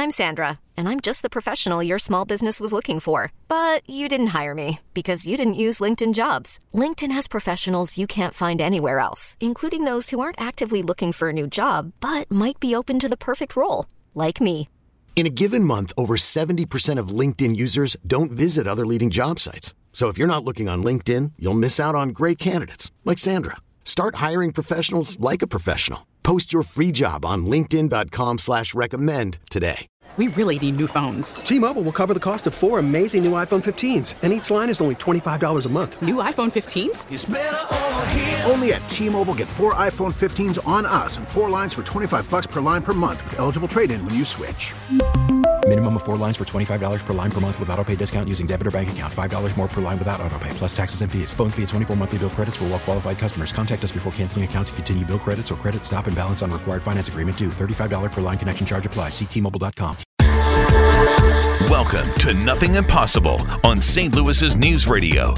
I'm Sandra, and I'm just the professional your small business was looking for. But you didn't hire me because you didn't use LinkedIn Jobs. LinkedIn has professionals you can't find anywhere else, including those who aren't actively looking for a new job, but might be open to the perfect role, like me. In a given month, over 70% of LinkedIn users don't visit other leading job sites. So if you're not looking on LinkedIn, you'll miss out on great candidates like Sandra. Start hiring professionals like a professional. Post your free job on linkedin.com/recommend today. We really need new phones. T-Mobile will cover the cost of 4 amazing new iPhone 15s, and each line is only $25 a month. New iPhone 15s? It's better over here. Only at T-Mobile, get 4 iPhone 15s on us and 4 lines for $25 per line per month with eligible trade-in when you switch. Minimum of 4 lines for $25 per line per month with autopay discount using debit or bank account. $5 more per line without autopay, plus taxes and fees. Phone fee at 24 monthly bill credits for well-qualified customers. Contact us before canceling account to continue bill credits or credit stop and balance on required finance agreement due. $35 per line connection charge applies. See T-Mobile.com. Welcome to Nothing Impossible on St. Louis's News Radio,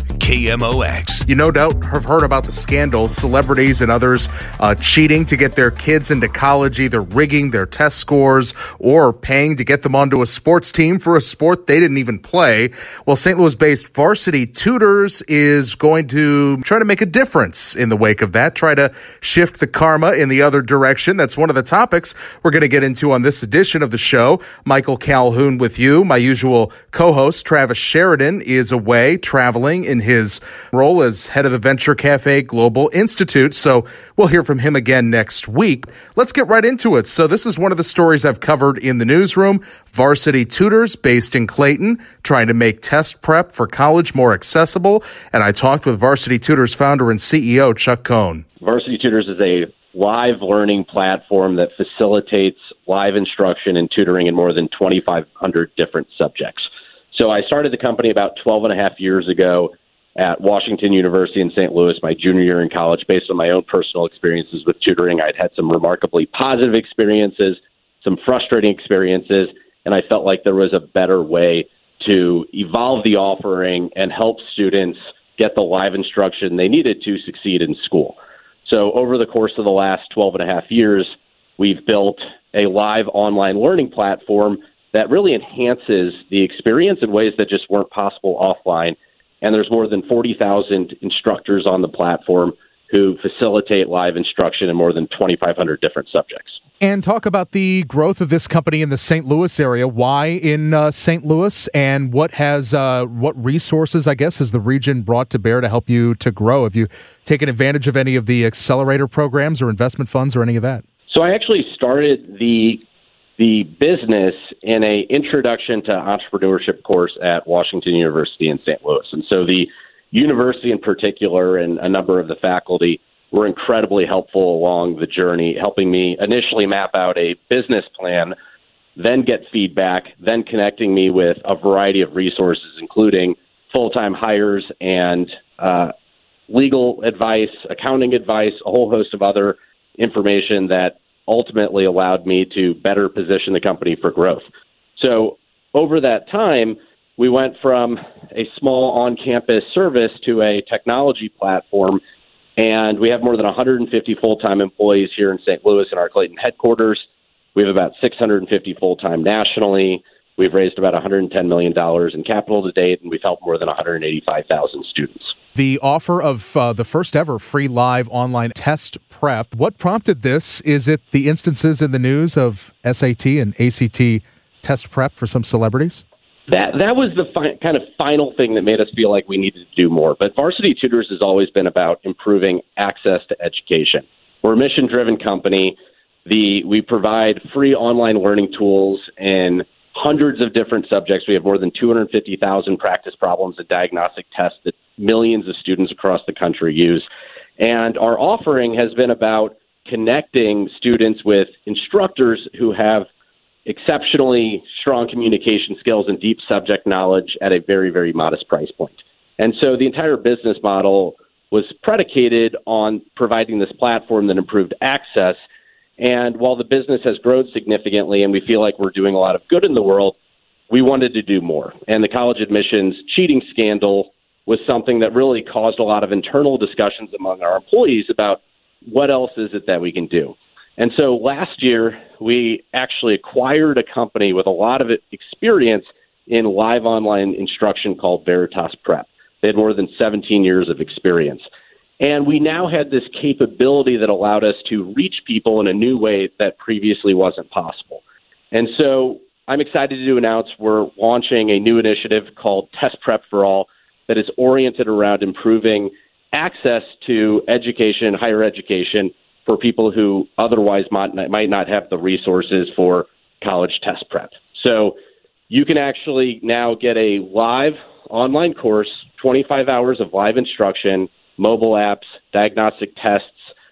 KMOX. You no doubt have heard about the scandal, celebrities and others cheating to get their kids into college, either rigging their test scores or paying to get them onto a sports team for a sport they didn't even play. Well, St. Louis-based Varsity Tutors is going to try to make a difference in the wake of that, try to shift the karma in the other direction. That's one of the topics we're going to get into on this edition of the show. Michael Calhoun with you. My usual co-host, Travis Sheridan, is away traveling in his role as head of the Venture Cafe Global Institute. So we'll hear from him again next week. Let's get right into it. So this is one of the stories I've covered in the newsroom. Varsity Tutors, based in Clayton, trying to make test prep for college more accessible. And I talked with Varsity Tutors founder and CEO, Chuck Cohn. Varsity Tutors is a live learning platform that facilitates live instruction and tutoring in more than 2,500 different subjects. So I started the company about 12 and a half years ago at Washington University in St. Louis, my junior year in college, based on my own personal experiences with tutoring. I'd had some remarkably positive experiences, some frustrating experiences, and I felt like there was a better way to evolve the offering and help students get the live instruction they needed to succeed in school. So over the course of the last 12 and a half years, we've built a live online learning platform that really enhances the experience in ways that just weren't possible offline. And there's more than 40,000 instructors on the platform who facilitate live instruction in more than 2,500 different subjects. And talk about the growth of this company in the St. Louis area. Why in St. Louis, and what resources, I guess, has the region brought to bear to help you to grow? Have you taken advantage of any of the accelerator programs or investment funds or any of that? So I actually started the business in a introduction to entrepreneurship course at Washington University in St. Louis. And so the university in particular and a number of the faculty were incredibly helpful along the journey, helping me initially map out a business plan, then get feedback, then connecting me with a variety of resources, including full-time hires and legal advice, accounting advice, a whole host of other information that ultimately allowed me to better position the company for growth. So over that time, we went from a small on-campus service to a technology platform, and we have more than 150 full-time employees here in St. Louis in our Clayton headquarters. We have about 650 full-time nationally. We've raised about $110 million in capital to date, and we've helped more than 185,000 students. The offer of the first ever free live online test prep, what prompted this? Is it the instances in the news of SAT and ACT test prep for some celebrities? That was the kind of final thing that made us feel like we needed to do more. But Varsity Tutors has always been about improving access to education. We're a mission-driven company. We provide free online learning tools in hundreds of different subjects. We have more than 250,000 practice problems and diagnostic tests that millions of students across the country use. And our offering has been about connecting students with instructors who have exceptionally strong communication skills and deep subject knowledge at a very, very modest price point. And so the entire business model was predicated on providing this platform that improved access. And while the business has grown significantly and we feel like we're doing a lot of good in the world, we wanted to do more. And the college admissions cheating scandal was something that really caused a lot of internal discussions among our employees about what else is it that we can do. And so last year, we actually acquired a company with a lot of experience in live online instruction called Veritas Prep. They had more than 17 years of experience. And we now had this capability that allowed us to reach people in a new way that previously wasn't possible. And so I'm excited to announce we're launching a new initiative called Test Prep for All that is oriented around improving access to education, higher education, for people who otherwise might not have the resources for college test prep. So you can actually now get a live online course, 25 hours of live instruction, mobile apps, diagnostic tests,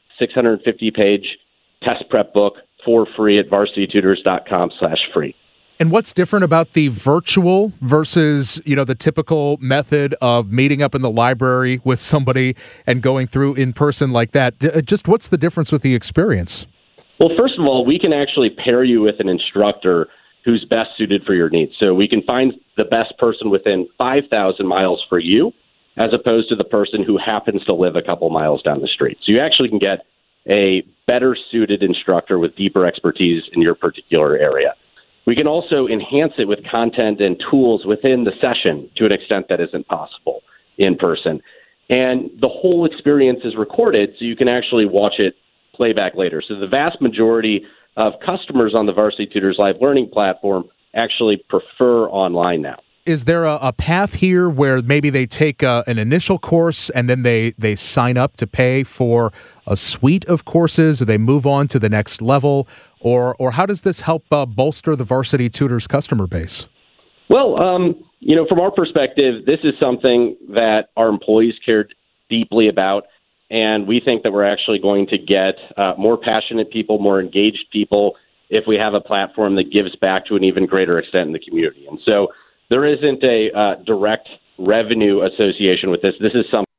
650-page test prep book for free at varsitytutors.com/free. And what's different about the virtual versus, the typical method of meeting up in the library with somebody and going through in person like that? Just what's the difference with the experience? Well, first of all, we can actually pair you with an instructor who's best suited for your needs. So we can find the best person within 5,000 miles for you, as opposed to the person who happens to live a couple miles down the street. So you actually can get a better suited instructor with deeper expertise in your particular area. We can also enhance it with content and tools within the session to an extent that isn't possible in person. And the whole experience is recorded, so you can actually watch it playback later. So the vast majority of customers on the Varsity Tutors Live Learning platform actually prefer online now. Is there a path here where maybe they take an initial course and then they sign up to pay for a suite of courses, or they move on to the next level? Or how does this help bolster the Varsity Tutors customer base? Well, from our perspective, this is something that our employees care deeply about, and we think that we're actually going to get more passionate people, more engaged people, if we have a platform that gives back to an even greater extent in the community. And so there isn't a direct revenue association with this. This is something.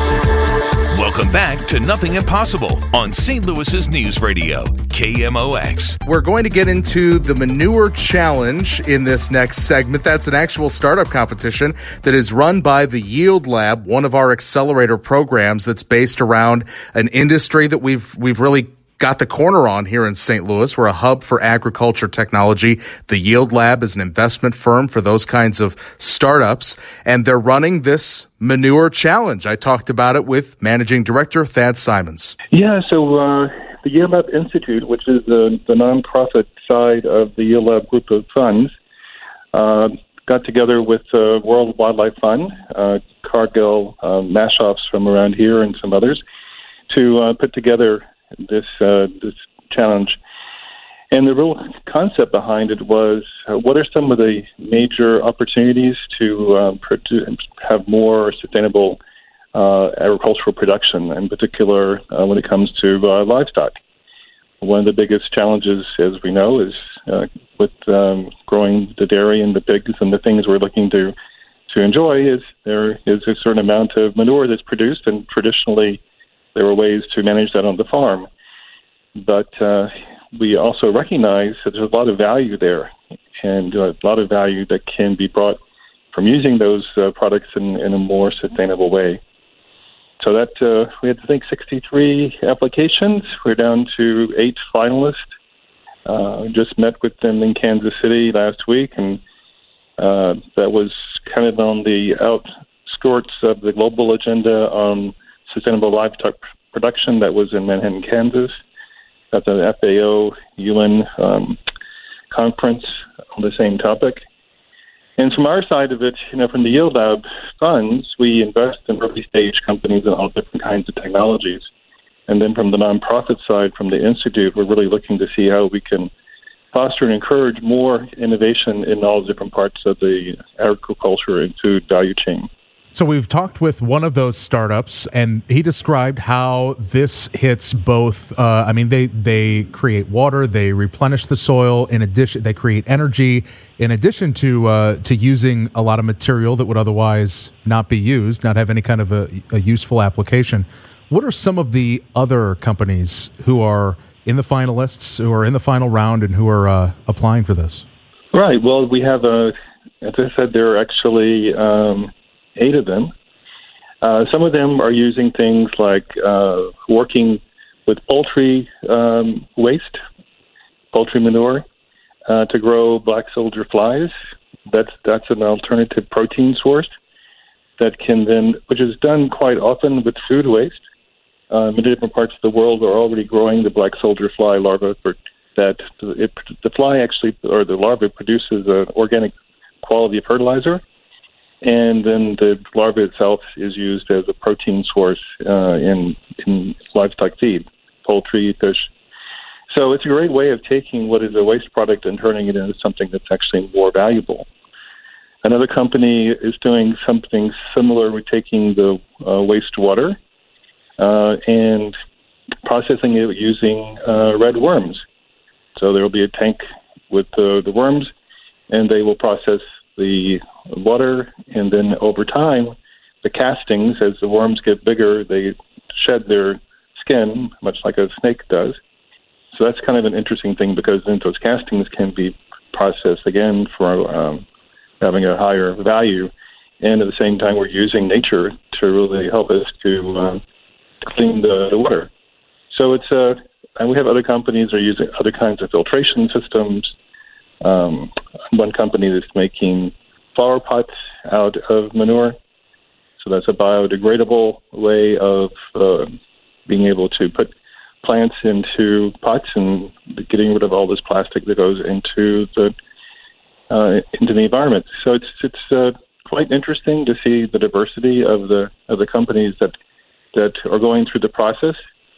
Welcome back to Nothing Impossible on St. Louis's News Radio, KMOX. We're going to get into the Manure Challenge in this next segment. That's an actual startup competition that is run by the Yield Lab, one of our accelerator programs that's based around an industry that we've really got the corner on here in St. Louis. We're a hub for agriculture technology. The Yield Lab is an investment firm for those kinds of startups, and they're running this Manure Challenge. I talked about it with Managing Director Thad Simons. Yeah, so the Yield Lab Institute, which is the nonprofit side of the Yield Lab group of funds, got together with World Wildlife Fund, Cargill, Mashoffs from around here, and some others, to put together this challenge. And the real concept behind it was, what are some of the major opportunities to have more sustainable agricultural production, in particular when it comes to livestock? One of the biggest challenges, as we know, is with growing the dairy and the pigs and the things we're looking to enjoy, is there is a certain amount of manure that's produced, and traditionally there were ways to manage that on the farm. But we also recognize that there's a lot of value there, and a lot of value that can be brought from using those products in a more sustainable way. So that we had, I think, 63 applications. We're down to 8 finalists. Just met with them in Kansas City last week, and that was kind of on the outskirts of the global agenda on sustainable livestock production that was in Manhattan, Kansas, at the FAO UN conference on the same topic. And from our side of it, from the Yield Lab funds, we invest in early-stage companies in all different kinds of technologies. And then from the nonprofit side, from the Institute, we're really looking to see how we can foster and encourage more innovation in all different parts of the agriculture and food value chain. So we've talked with one of those startups, and he described how this hits both. They create water, they replenish the soil. In addition, they create energy. In addition to using a lot of material that would otherwise not be used, not have any kind of a useful application. What are some of the other companies who are in the finalists, who are in the final round, and who are applying for this? Right. Well, we have as I said, there are actually 8 of them. Some of them are using things like working with poultry waste, poultry manure, to grow black soldier flies. That's an alternative protein source that can then, which is done quite often with food waste. Many different parts of the world are already growing the black soldier fly larva the fly actually, or the larva, produces an organic quality of fertilizer, and then the larva itself is used as a protein source in livestock feed, poultry, fish. So it's a great way of taking what is a waste product and turning it into something that's actually more valuable. Another company is doing something similar with taking the wastewater and processing it using red worms. So there will be a tank with the worms, and they will process the water, and then over time, the castings, as the worms get bigger, they shed their skin, much like a snake does. So that's kind of an interesting thing, because then those castings can be processed again for having a higher value, and at the same time, we're using nature to really help us to clean the water. So it's and we have other companies that are using other kinds of filtration systems. One company that's making flower pots out of manure. So that's a biodegradable way of being able to put plants into pots and getting rid of all this plastic that goes into the environment. So it's quite interesting to see the diversity of the companies that are going through the process.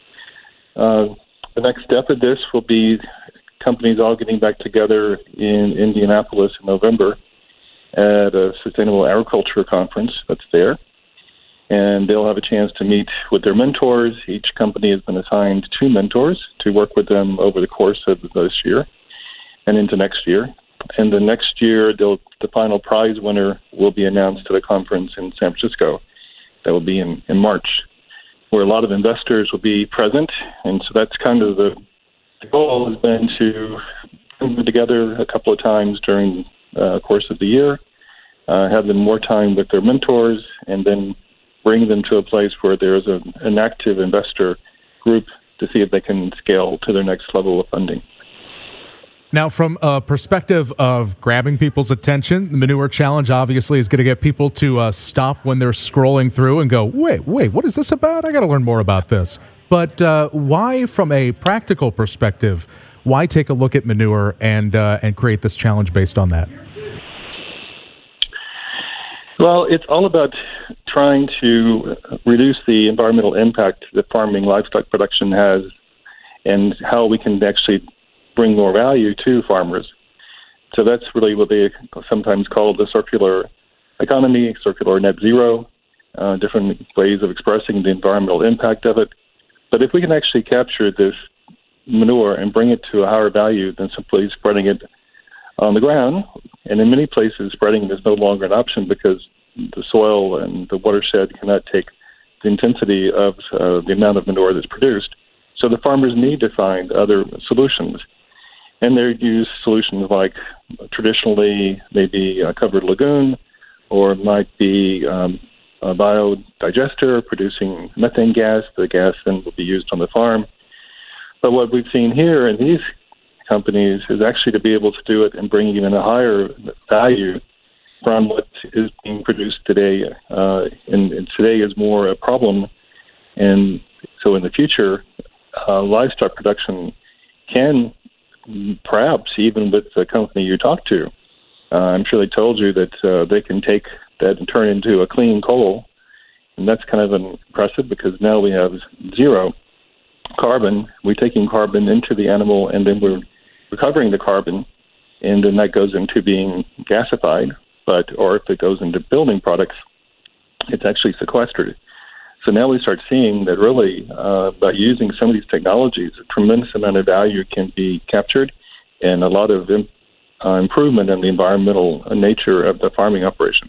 The next step of this will be companies all getting back together in Indianapolis in November at a Sustainable Agriculture Conference that's there. And they'll have a chance to meet with their mentors. Each company has been assigned 2 mentors to work with them over the course of this year and into next year. And the next year, the final prize winner will be announced at a conference in San Francisco. That will be in March, where a lot of investors will be present. And so that's kind of the goal, has been to bring them together a couple of times during the course of the year, have them more time with their mentors, and then bring them to a place where there's an active investor group to see if they can scale to their next level of funding. Now, from a perspective of grabbing people's attention, the Manure Challenge obviously is going to get people to stop when they're scrolling through and go, wait, what is this about? I got to learn more about this. But why, from a practical perspective, why take a look at manure and create this challenge based on that? Well, it's all about trying to reduce the environmental impact that farming livestock production has, and how we can actually bring more value to farmers. So that's really what they sometimes call the circular economy, circular net zero, different ways of expressing the environmental impact of it. But if we can actually capture this manure and bring it to a higher value than simply spreading it on the ground, and in many places spreading is no longer an option because the soil and the watershed cannot take the intensity of the amount of manure that's produced. So the farmers need to find other solutions. And they use solutions like traditionally maybe a covered lagoon, or it might be a biodigester producing methane gas. The gas then will be used on the farm. But what we've seen here in these companies is actually to be able to do it and bring even a higher value from what is being produced today. And today is more a problem. And so in the future, livestock production can, perhaps even with the company you talk to, I'm sure they told you that they can take that and turn into a clean coal. And that's kind of impressive, because now we have zero carbon. We're taking carbon into the animal, and then we're recovering the carbon, and then that goes into being gasified. Or if it goes into building products, it's actually sequestered. So now we start seeing that really, by using some of these technologies, a tremendous amount of value can be captured, and a lot of improvement in the environmental nature of the farming operation.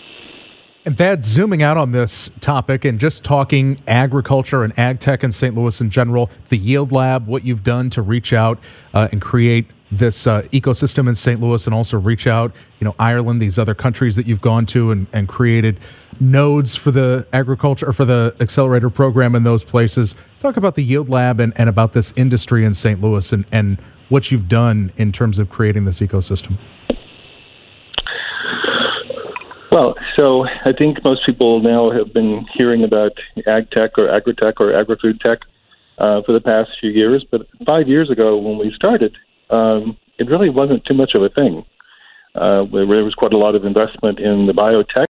And Thad, zooming out on this topic and just talking agriculture and ag tech in St. Louis in general, the Yield Lab, what you've done to reach out and create this ecosystem in St. Louis, and also reach out, Ireland, these other countries that you've gone to and created nodes for the agriculture, or for the accelerator program in those places. Talk about the Yield Lab and about this industry in St. Louis and what you've done in terms of creating this ecosystem. Well, so I think most people now have been hearing about ag tech or agri-tech or agri-food tech for the past few years. But 5 years ago when we started, it really wasn't too much of a thing. There was quite a lot of investment in the biotech.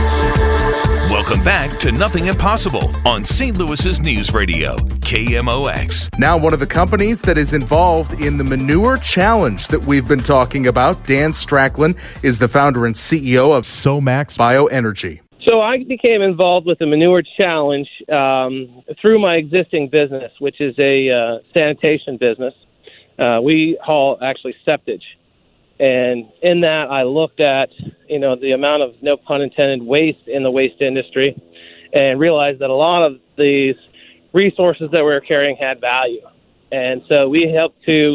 Welcome back to Nothing Impossible on St. Louis's News Radio, KMOX. Now, one of the companies that is involved in the Manure Challenge that we've been talking about, Dan Stracklin, is the founder and CEO of Somax Bioenergy. So I became involved with the Manure Challenge through my existing business, which is a sanitation business. We haul actually septage. And in that, I looked at, the amount of, no pun intended, waste in the waste industry and realized that a lot of these resources that we were carrying had value. And so we helped to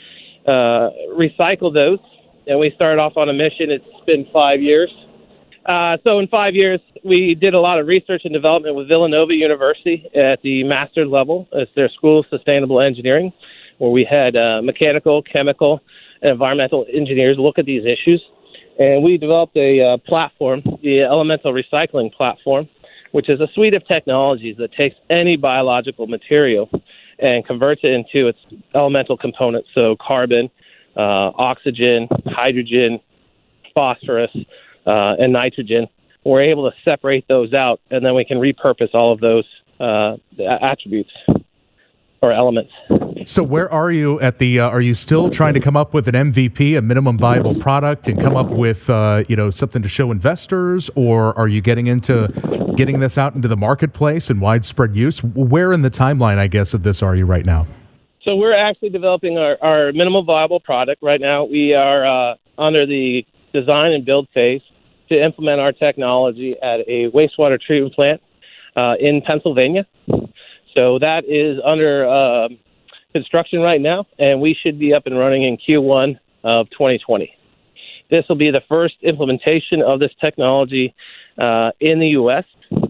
recycle those, and we started off on a mission. It's been 5 years. So in 5 years, we did a lot of research and development with Villanova University at the master's level. It's their School of Sustainable Engineering, where we had mechanical, chemical, and environmental engineers look at these issues. And we developed a platform, the Elemental Recycling Platform, which is a suite of technologies that takes any biological material and converts it into its elemental components, so carbon, oxygen, hydrogen, phosphorus, and nitrogen. We're able to separate those out, and then we can repurpose all of those attributes or elements. So where are you at the, are you still trying to come up with an MVP, a minimum viable product, and come up with, something to show investors, or are you getting this out into the marketplace and widespread use? Where in the timeline, I guess, of this are you right now? So we're actually developing our minimum viable product right now. We are under the design and build phase to implement our technology at a wastewater treatment plant in Pennsylvania. So that is under construction right now, and we should be up and running in Q1 of 2020. This will be the first implementation of this technology in the U.S.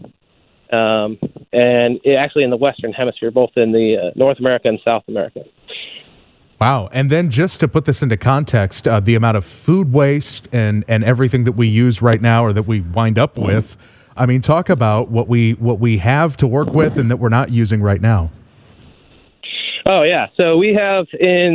And actually in the Western Hemisphere, both in the North America and South America. Wow. And then just to put this into context, the amount of food waste and everything that we use right now or that we wind up with, I mean, talk about what we have to work with and that we're not using right now. Oh, yeah. So we have in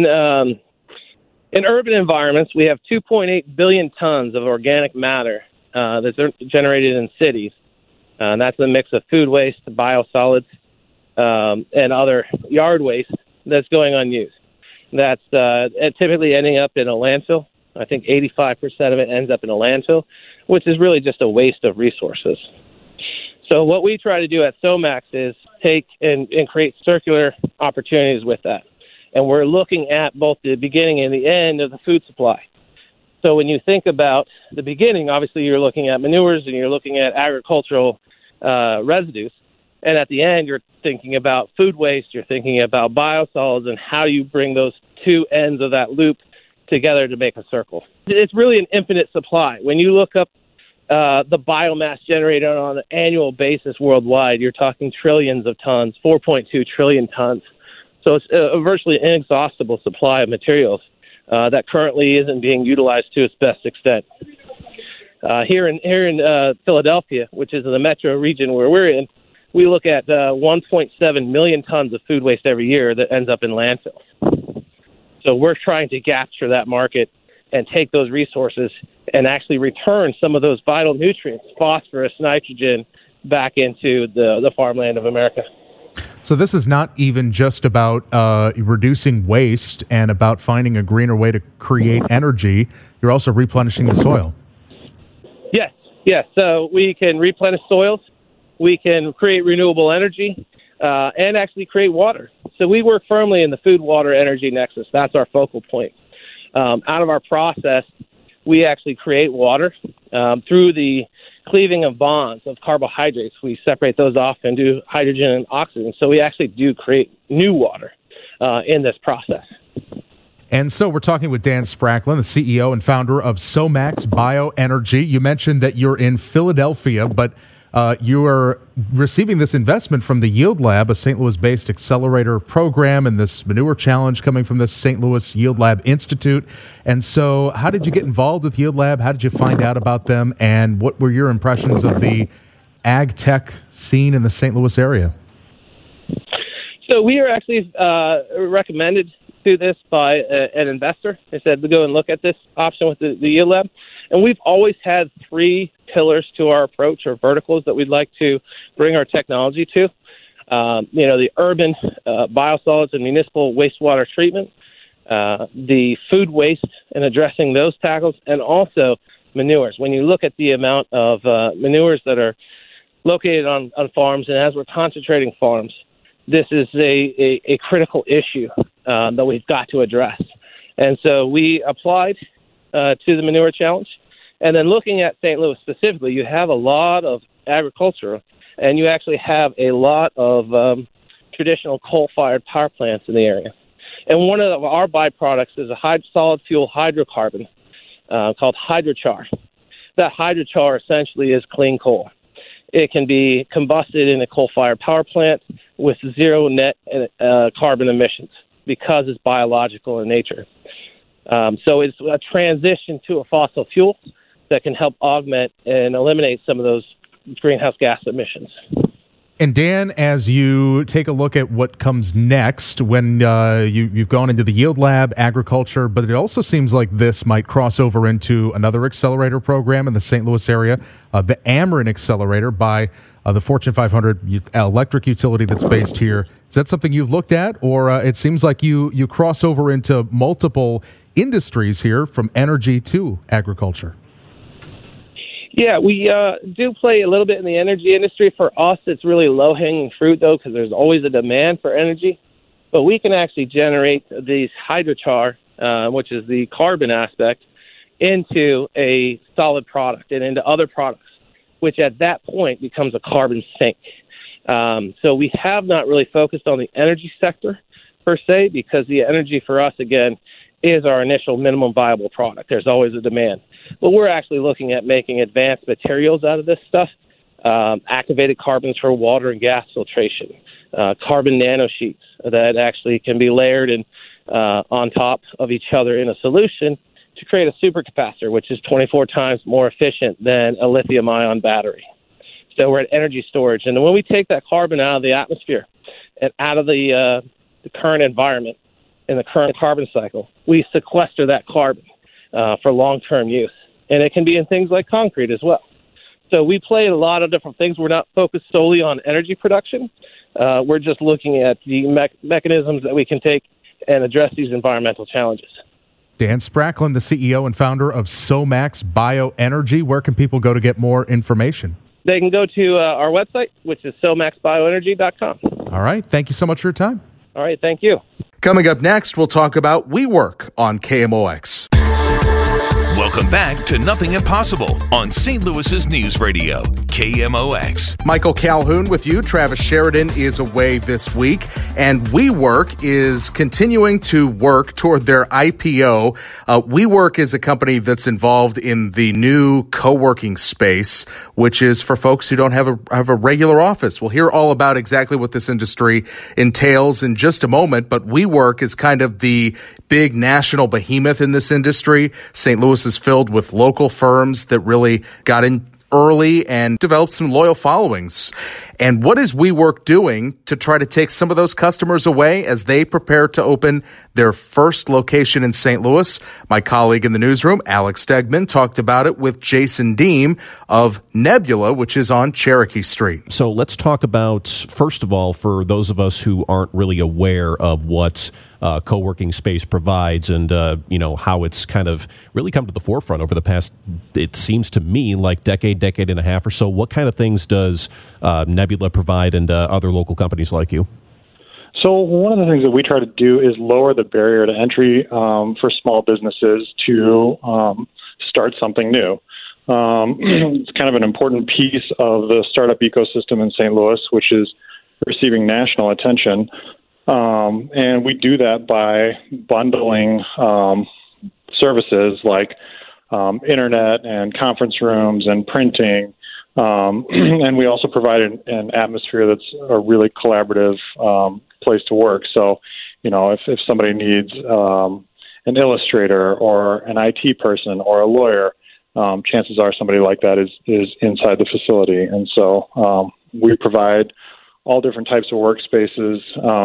urban environments, we have 2.8 billion tons of organic matter that's generated in cities. That's a mix of food waste, biosolids, and other yard waste that's going unused. That's typically ending up in a landfill. I think 85% of it ends up in a landfill, which is really just a waste of resources. So what we try to do at Somax is take and create circular opportunities with that. And we're looking at both the beginning and the end of the food supply. So when you think about the beginning, obviously you're looking at manures and you're looking at agricultural residues. And at the end, you're thinking about food waste, you're thinking about biosolids, and how you bring those two ends of that loop together to make a circle. It's really an infinite supply. When you look up the biomass generated on an annual basis worldwide, you're talking trillions of tons, 4.2 trillion tons. So it's a virtually inexhaustible supply of materials that currently isn't being utilized to its best extent. Here in Philadelphia, which is in the metro region where we're in, we look at 1.7 million tons of food waste every year that ends up in landfills. So we're trying to capture that market and take those resources and actually return some of those vital nutrients, phosphorus, nitrogen, back into the farmland of America. So this is not even just about reducing waste and about finding a greener way to create energy. You're also replenishing the soil. Yes. So we can replenish soils. We can create renewable energy and actually create water. So we work firmly in the food, water, energy nexus. That's our focal point. Out of our process, we actually create water through the cleaving of bonds of carbohydrates. We separate those off and do hydrogen and oxygen. So we actually do create new water in this process. And so we're talking with Dan Stracklin, the CEO and founder of Somax Bioenergy. You mentioned that you're in Philadelphia, but You are receiving this investment from the Yield Lab, a St. Louis-based accelerator program, and this manure challenge coming from the St. Louis Yield Lab Institute. And so how did you get involved with Yield Lab? How did you find out about them? And what were your impressions of the ag tech scene in the St. Louis area? So we are actually recommended to this by an investor. They said to go and look at this option with the Yield Lab. And we've always had three pillars to our approach, or verticals, that we'd like to bring our technology to. The urban biosolids and municipal wastewater treatment, the food waste and addressing those tackles, and also manures. When you look at the amount of manures that are located on farms, and as we're concentrating farms, this is a critical issue that we've got to address. And so we applied to the manure challenge. And then looking at St. Louis specifically, you have a lot of agriculture, and you actually have a lot of traditional coal-fired power plants in the area. And one of our byproducts is a solid fuel hydrocarbon called hydrochar. That hydrochar essentially is clean coal. It can be combusted in a coal-fired power plant with zero net carbon emissions because it's biological in nature. So it's a transition to a fossil fuel that can help augment and eliminate some of those greenhouse gas emissions. And Dan, as you take a look at what comes next, when you've gone into the Yield Lab, agriculture, but it also seems like this might cross over into another accelerator program in the St. Louis area, the Ameren Accelerator by the Fortune 500 electric utility that's based here. Is that something you've looked at, or it seems like you cross over into multiple industries here, from energy to agriculture? Yeah, we do play a little bit in the energy industry. For us, it's really low-hanging fruit, though, because there's always a demand for energy. But we can actually generate these hydrochar, which is the carbon aspect, into a solid product and into other products, which at that point becomes a carbon sink. So we have not really focused on the energy sector, per se, because the energy for us, again, is our initial minimum viable product. There's always a demand. But we're actually looking at making advanced materials out of this stuff, activated carbons for water and gas filtration, carbon nanosheets that actually can be layered and on top of each other in a solution to create a supercapacitor, which is 24 times more efficient than a lithium-ion battery. So we're at energy storage. And when we take that carbon out of the atmosphere and out of the current environment, in the current carbon cycle, we sequester that carbon for long-term use. And it can be in things like concrete as well. So we play a lot of different things. We're not focused solely on energy production. We're just looking at the mechanisms that we can take and address these environmental challenges. Dan Spracklin, the CEO and founder of SOMAX Bioenergy. Where can people go to get more information? They can go to our website, which is somaxbioenergy.com. All right. Thank you so much for your time. All right. Thank you. Coming up next, we'll talk about WeWork on KMOX. Welcome back to Nothing Impossible on St. Louis's News Radio, KMOX. Michael Calhoun with you. Travis Sheridan is away this week, and WeWork is continuing to work toward their IPO. WeWork is a company that's involved in the new co-working space, which is for folks who don't have a regular office. We'll hear all about exactly what this industry entails in just a moment, but WeWork is kind of the big national behemoth in this industry. St. Louis is filled with local firms that really got in early and developed some loyal followings. And what is WeWork doing to try to take some of those customers away as they prepare to open their first location in St. Louis? My colleague in the newsroom, Alex Stegman, talked about it with Jason Deem of Nebula, which is on Cherokee Street. So let's talk about, first of all, for those of us who aren't really aware of what co-working space provides and, how it's kind of really come to the forefront over the past, it seems to me, like decade and a half or so. What kind of things does Nebula provide and other local companies like you? So one of the things that we try to do is lower the barrier to entry for small businesses to start something new. It's kind of an important piece of the startup ecosystem in St. Louis, which is receiving national attention. And we do that by bundling services like internet and conference rooms and printing And we also provide an atmosphere that's a really collaborative place to work. So, if somebody needs an illustrator or an IT person or a lawyer, chances are somebody like that is inside the facility. And so we provide all different types of workspaces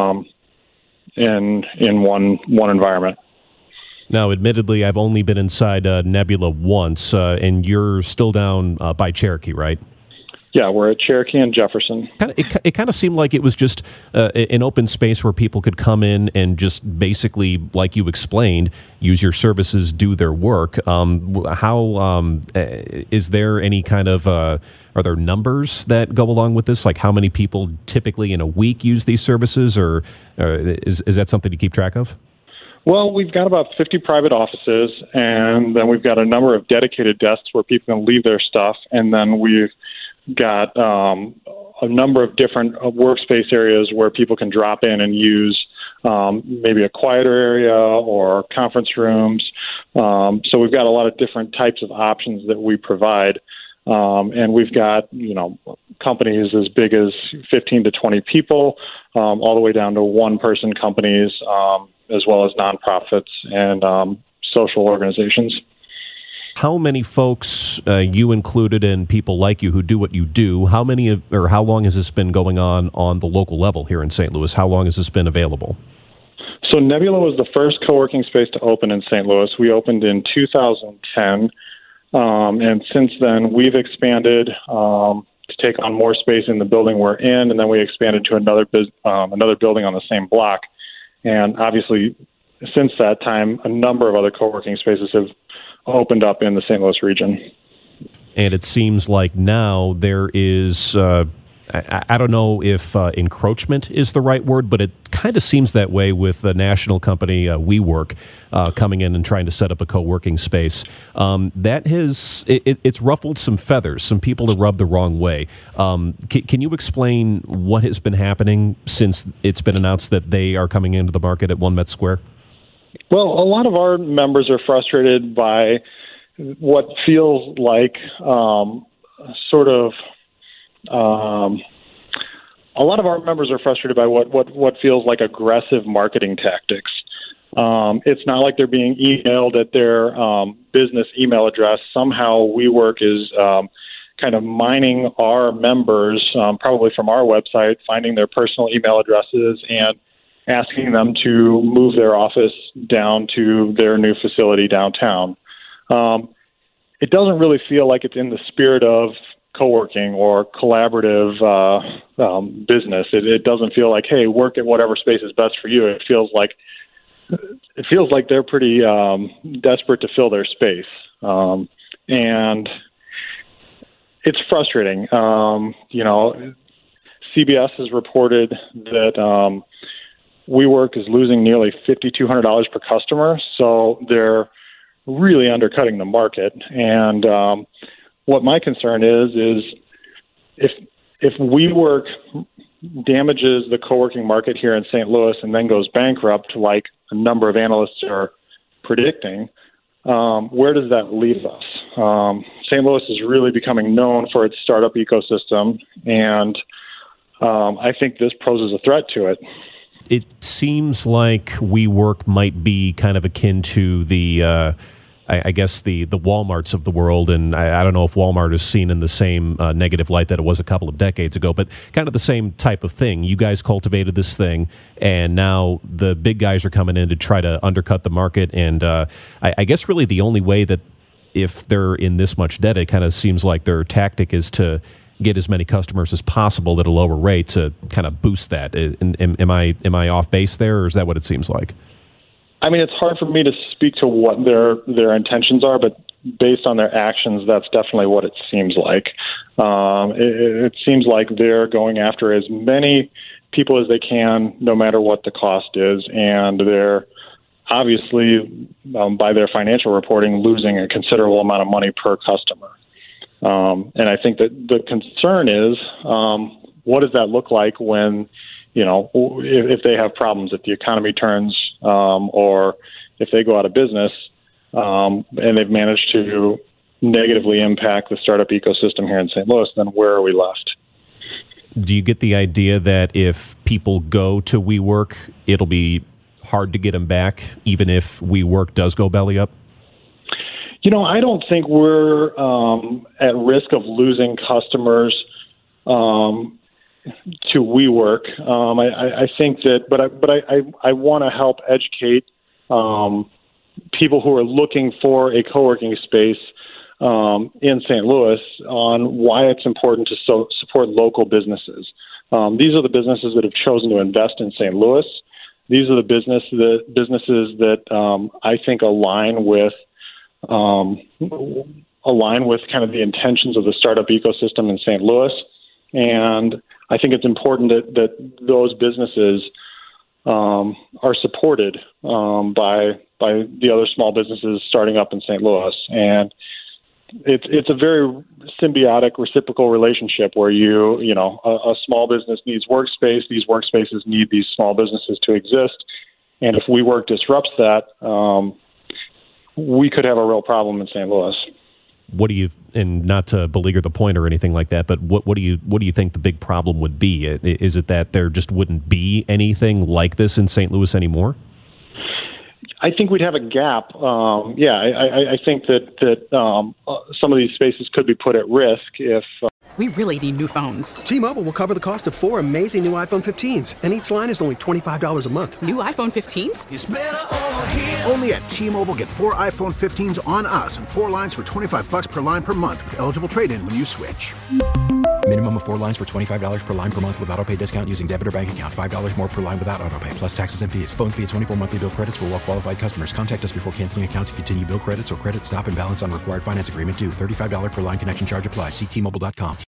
in one environment. Now, admittedly, I've only been inside Nebula once, and you're still down by Cherokee, right? Yeah, we're at Cherokee and Jefferson. It kind of seemed like it was just an open space where people could come in and just basically, like you explained, use your services, do their work. Is there any kind of, are there numbers that go along with this? Like how many people typically in a week use these services, or is that something to keep track of? Well, we've got about 50 private offices, and then we've got a number of dedicated desks where people can leave their stuff, and then we've got a number of different workspace areas where people can drop in and use maybe a quieter area or conference rooms. So we've got a lot of different types of options that we provide. And we've got, companies as big as 15 to 20 people, all the way down to one-person companies, as well as nonprofits and social organizations. How many folks, you included, and people like you who do what you do, how long has this been going on the local level here in St. Louis? How long has this been available? So Nebula was the first co-working space to open in St. Louis. We opened in 2010, and since then we've expanded to take on more space in the building we're in, and then we expanded to another building on the same block. And obviously, since that time, a number of other co-working spaces have opened up in the St. Louis region. And it seems like now there is, I don't know if encroachment is the right word, but it kind of seems that way with the national company WeWork coming in and trying to set up a co-working space. That has, it's ruffled some feathers, some people to rub the wrong way. Can you explain what has been happening since it's been announced that they are coming into the market at One Met Square? Well, a lot of our members are frustrated by what feels like a lot of our members are frustrated by what feels like aggressive marketing tactics. It's not like they're being emailed at their business email address. Somehow WeWork is kind of mining our members, probably from our website, finding their personal email addresses and asking them to move their office down to their new facility downtown. It doesn't really feel like it's in the spirit of co-working or collaborative business. It doesn't feel like, hey, work at whatever space is best for you. It feels like they're pretty desperate to fill their space, and it's frustrating. CBS has reported that WeWork is losing nearly $5,200 per customer, so they're really undercutting the market. And what my concern is if WeWork damages the co-working market here in St. Louis and then goes bankrupt, like a number of analysts are predicting, where does that leave us? St. Louis is really becoming known for its startup ecosystem, and I think this poses a threat to it. It seems like WeWork might be kind of akin to the, I guess, the Walmarts of the world, and I don't know if Walmart is seen in the same negative light that it was a couple of decades ago, but kind of the same type of thing. You guys cultivated this thing, and now the big guys are coming in to try to undercut the market, and I guess really the only way that if they're in this much debt, it kind of seems like their tactic is to get as many customers as possible at a lower rate to kind of boost that. Am I off base there, or is that what it seems like? I mean, it's hard for me to speak to what their intentions are, but based on their actions, that's definitely what it seems like. It seems like they're going after as many people as they can, no matter what the cost is, and they're obviously, by their financial reporting, losing a considerable amount of money per customer. And I think that the concern is, what does that look like when, if they have problems, if the economy turns, or if they go out of business, and they've managed to negatively impact the startup ecosystem here in St. Louis, then where are we left? Do you get the idea that if people go to WeWork, it'll be hard to get them back, even if WeWork does go belly up? I don't think we're at risk of losing customers to WeWork. I think that, but I want to help educate people who are looking for a co-working space in St. Louis on why it's important to support local businesses. These are the businesses that have chosen to invest in St. Louis. These are the businesses that I think align with kind of the intentions of the startup ecosystem in St. Louis. And I think it's important that those businesses are supported by the other small businesses starting up in St. Louis. And it's a very symbiotic, reciprocal relationship where a small business needs workspace. These workspaces need these small businesses to exist. And if WeWork disrupts that, we could have a real problem in St. Louis. What do you, and not to beleaguer the point or anything like that, but what do you think the big problem would be? Is it that there just wouldn't be anything like this in St. Louis anymore? I think we'd have a gap. I think that some of these spaces could be put at risk if. We really need new phones. T-Mobile will cover the cost of 4 amazing new iPhone 15s, and each line is only $25 a month. New iPhone 15s? It's better over here. Only at T-Mobile, get 4 iPhone 15s on us and 4 lines for $25 per line per month with eligible trade-in when you switch. Minimum of 4 lines for $25 per line per month with autopay discount using debit or bank account. $5 more per line without autopay, plus taxes and fees. Phone fee at 24 monthly bill credits for well-qualified customers. Contact us before canceling account to continue bill credits or credit stop and balance on required finance agreement due. $35 per line connection charge applies. See T-Mobile.com.